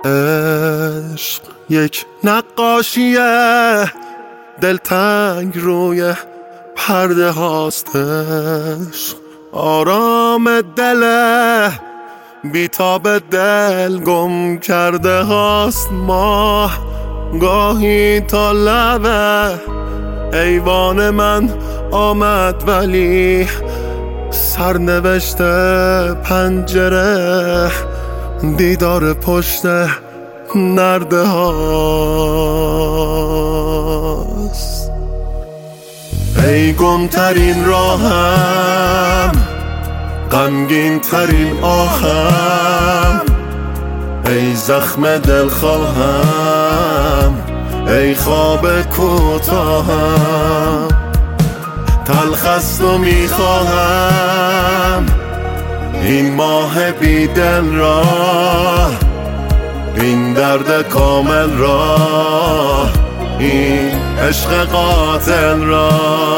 عشق یک نقاشیه دلتنگ روی پرده هاستش، آرام دل بیتاب دل گم کرده هاست. ماه گاهی تا لبه ایوان من آمد ولی سرنوشت پنجره دیدار پشت نرده هاست. ای گمترین راهم، غمگین ترین آهم، ای زخم دلخواهم، ای خواب کوتاهم. تلخست و میخواهم این ماه بی دل را، این درد کامل را، این عشق قاتل را.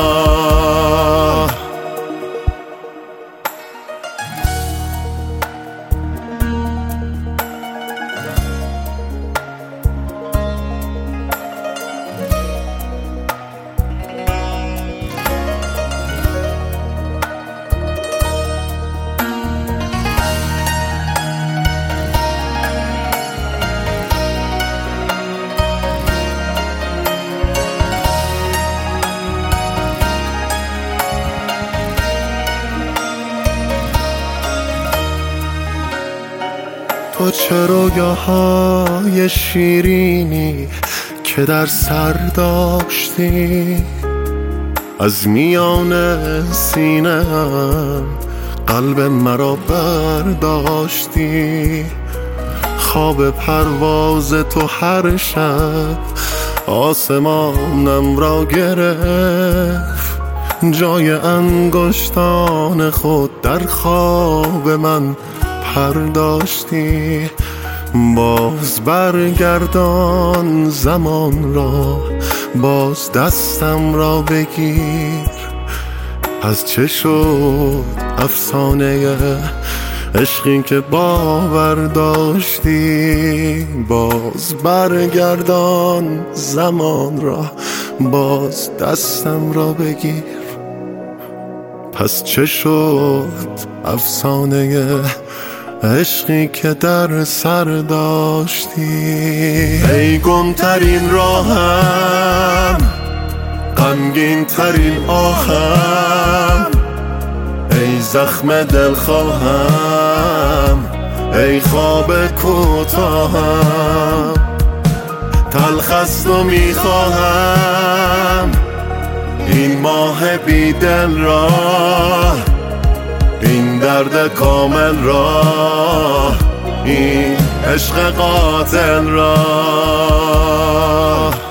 تو چه رویاهای شیرینی که در سر داشتی، از میان سینه‌ام قلب مرا برداشتی. خواب پرواز تو هر شب آسمانم را گرفت، جای انگشتان خود در خواب من پرداشتی. باز برگردان زمان را، باز دستم را بگیر. از چه شد افسانه عشقی که باور داشتی؟ باز برگردان زمان را، باز دستم را بگیر. پس چه شد افسانه عشقی که در سر داشتی؟ ای گمترین راهم، غمگین ترین آهم، ای زخم دلخواهم، ای خواب کوتاهم. تلخست و میخواهم این ماه بی دل را، این درد کامل را، این عشق قاتل را.